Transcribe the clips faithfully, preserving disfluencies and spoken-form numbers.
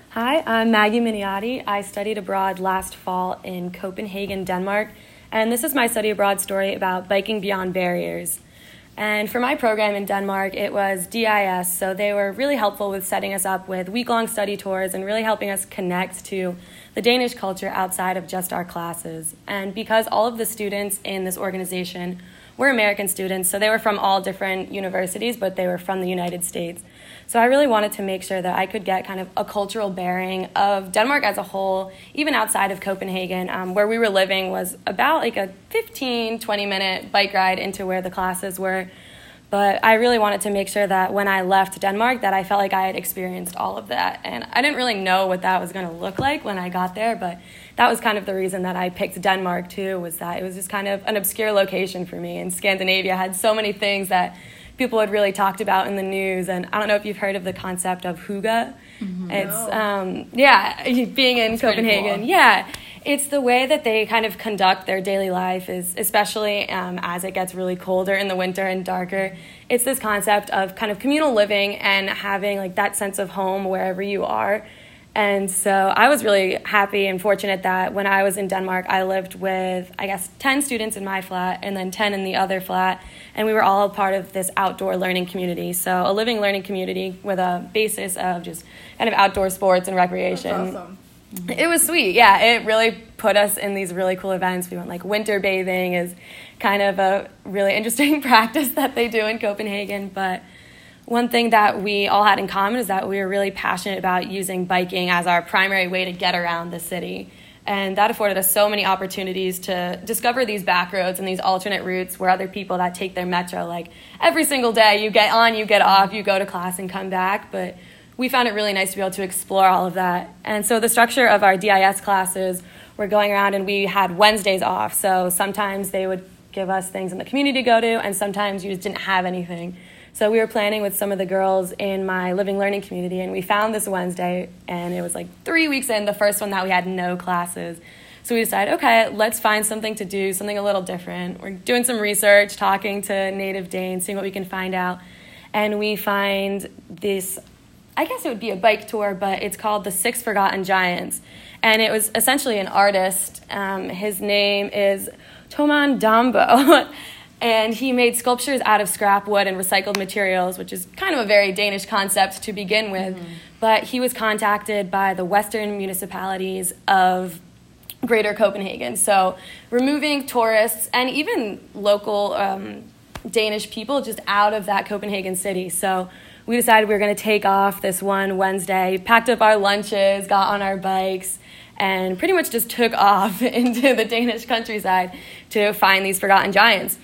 Hi, I'm Maggie Miniotti. I studied abroad last fall in Copenhagen, Denmark, and this is my study abroad story about biking beyond barriers. And for my program in Denmark, it was D I S, so they were really helpful with setting us up with week-long study tours and really helping us connect to the Danish culture outside of just our classes. And because all of the students in this organization were American students, so they were from all different universities, but they were from the United States. So I really wanted to make sure that I could get kind of a cultural bearing of Denmark as a whole, even outside of Copenhagen. Um, where we were living was about like a fifteen, twenty minute bike ride into where the classes were. But I really wanted to make sure that when I left Denmark that I felt like I had experienced all of that. And I didn't really know what that was going to look like when I got there, but that was kind of the reason that I picked Denmark too, was that it was just kind of an obscure location for me. And Scandinavia had so many things that people had really talked about in the news. And I don't know if you've heard of the concept of hygge. Mm-hmm. It's, um, yeah, being in That's Copenhagen. Cool. Yeah, it's the way that they kind of conduct their daily life, is especially um, as it gets really colder in the winter and darker. It's this concept of kind of communal living and having like that sense of home wherever you are. And so I was really happy and fortunate that when I was in Denmark, I lived with, I guess, ten students in my flat and then ten in the other flat. And we were all a part of this outdoor learning community. So a living learning community with a basis of just kind of outdoor sports and recreation. That's awesome. It was sweet. Yeah, it really put us in these really cool events. We went like winter bathing is kind of a really interesting practice that they do in Copenhagen. But one thing that we all had in common is that we were really passionate about using biking as our primary way to get around the city. And that afforded us so many opportunities to discover these back roads and these alternate routes where other people that take their metro, like every single day, you get on, you get off, you go to class and come back. But we found it really nice to be able to explore all of that. And so the structure of our D I S classes, we're going around and we had Wednesdays off. So sometimes they would give us things in the community to go to, and sometimes you just didn't have anything. So we were planning with some of the girls in my living learning community, and we found this Wednesday, and it was like three weeks in, the first one that we had no classes. So we decided, okay, let's find something to do, something a little different. We're doing some research, talking to native Danes, seeing what we can find out. And we find this, I guess it would be a bike tour, but it's called The Six Forgotten Giants. And it was essentially an artist. Um, his name is Toman Dambo. And he made sculptures out of scrap wood and recycled materials, which is kind of a very Danish concept to begin with. Mm-hmm. But he was contacted by the western municipalities of Greater Copenhagen. So removing tourists and even local um, Danish people just out of that Copenhagen city. So we decided we were going to take off this one Wednesday, packed up our lunches, got on our bikes, and pretty much just took off into the Danish countryside to find these forgotten giants.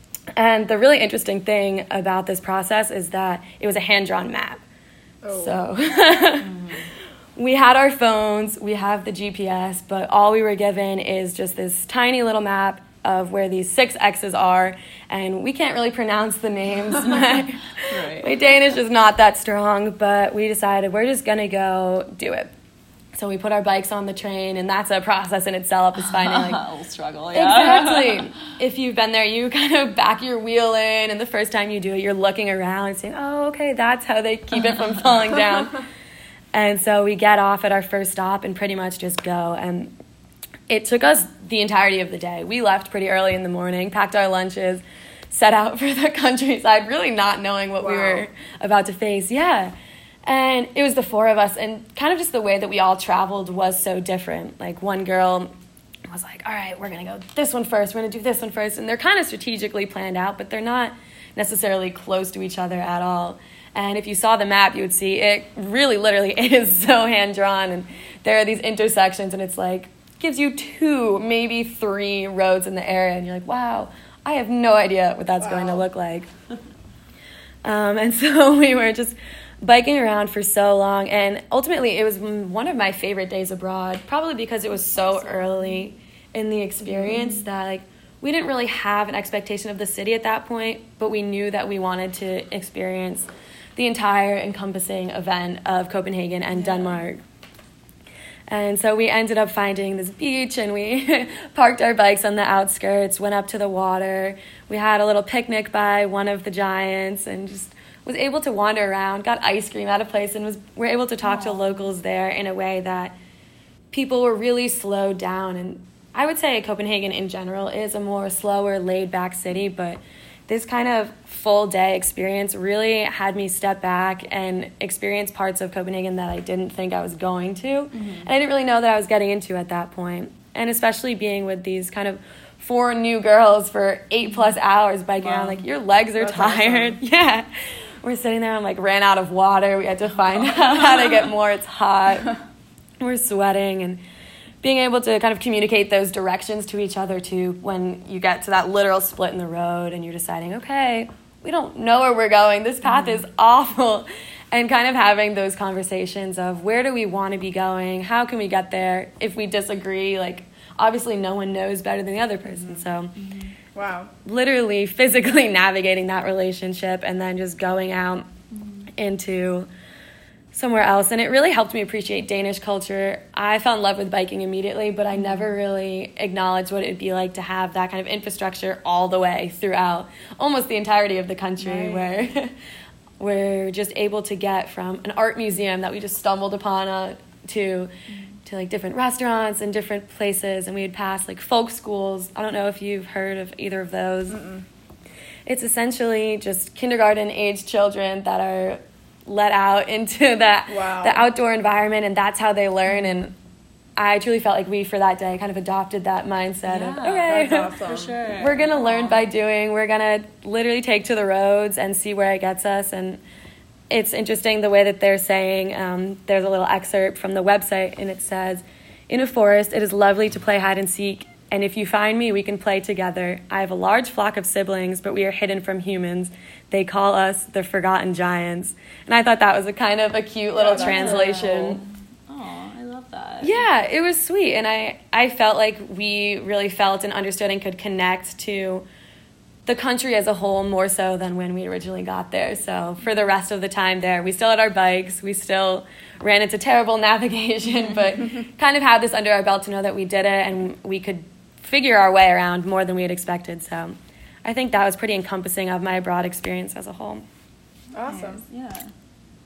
And the really interesting thing about this process is that it was a hand-drawn map. Oh. So mm. we had our phones, we have the G P S, but all we were given is just this tiny little map of where these six X's are, and we can't really pronounce the names. my, right. my Danish is not that strong, but we decided we're just going to go do it. So we put our bikes on the train, and that's a process in itself, is finding like... a little struggle, yeah. Exactly. If you've been there, you kind of back your wheel in, and the first time you do it, you're looking around and saying, oh, okay, that's how they keep it from falling down. And so we get off at our first stop and pretty much just go, and it took us the entirety of the day. We left pretty early in the morning, packed our lunches, set out for the countryside, really not knowing what wow. we were about to face. Yeah. And it was the four of us, and kind of just the way that we all traveled was so different. Like one girl was like, all right, we're going to go this one first, we're going to do this one first. And they're kind of strategically planned out, but they're not necessarily close to each other at all. And if you saw the map, you would see it really literally is so hand-drawn. And there are these intersections, and it's like, gives you two, maybe three roads in the area. And you're like, wow, I have no idea what that's wow. going to look like. um, and so we were just... biking around for so long, and ultimately it was one of my favorite days abroad, probably because it was so early in the experience mm-hmm. that like we didn't really have an expectation of the city at that point, but we knew that we wanted to experience the entire encompassing event of Copenhagen and yeah. Denmark. And so we ended up finding this beach, and we parked our bikes on the outskirts, went up to the water. We had a little picnic by one of the giants and just was able to wander around, got ice cream at a place, and was were able to talk Aww. to locals there in a way that people were really slowed down. And I would say Copenhagen in general is a more slower, laid-back city, but this kind of full-day experience really had me step back and experience parts of Copenhagen that I didn't think I was going to, mm-hmm. and I didn't really know that I was getting into at that point. And especially being with these kind of four new girls for eight plus hours biking wow. around, like your legs are That's tired. Awesome. Yeah. We're sitting there and like ran out of water. We had to find out how to get more. It's hot. We're sweating, and being able to kind of communicate those directions to each other too when you get to that literal split in the road and you're deciding, okay, we don't know where we're going. This path mm-hmm. is awful. And kind of having those conversations of where do we want to be going? How can we get there? If we disagree, like obviously no one knows better than the other person. So mm-hmm. wow, literally physically navigating that relationship and then just going out mm-hmm. into somewhere else. And it really helped me appreciate Danish culture. I fell in love with biking immediately, but I never really acknowledged what it would be like to have that kind of infrastructure all the way throughout almost the entirety of the country, right. where we're just able to get from an art museum that we just stumbled upon uh, to to like different restaurants and different places, and we would pass like folk schools. I don't know if you've heard of either of those. Mm-mm. It's essentially just kindergarten age children that are let out into that wow. the outdoor environment, and that's how they learn. And I truly felt like we for that day kind of adopted that mindset yeah, of okay, that's awesome. For sure. We're gonna learn by doing. We're gonna literally take to the roads and see where it gets us. And it's interesting the way that they're saying, um, there's a little excerpt from the website, and it says, "In a forest, it is lovely to play hide and seek, and if you find me, we can play together. I have a large flock of siblings, but we are hidden from humans. They call us the forgotten giants." And I thought that was a kind of a cute little yeah, translation. Oh, I love that. Yeah, it was sweet, and I, I felt like we really felt and understood and could connect to the country as a whole more so than when we originally got there. So for the rest of the time there, we still had our bikes, we still ran into terrible navigation, but kind of had this under our belt to know that we did it and we could figure our way around more than we had expected. So I think that was pretty encompassing of my abroad experience as a whole. Awesome. Nice. Yeah.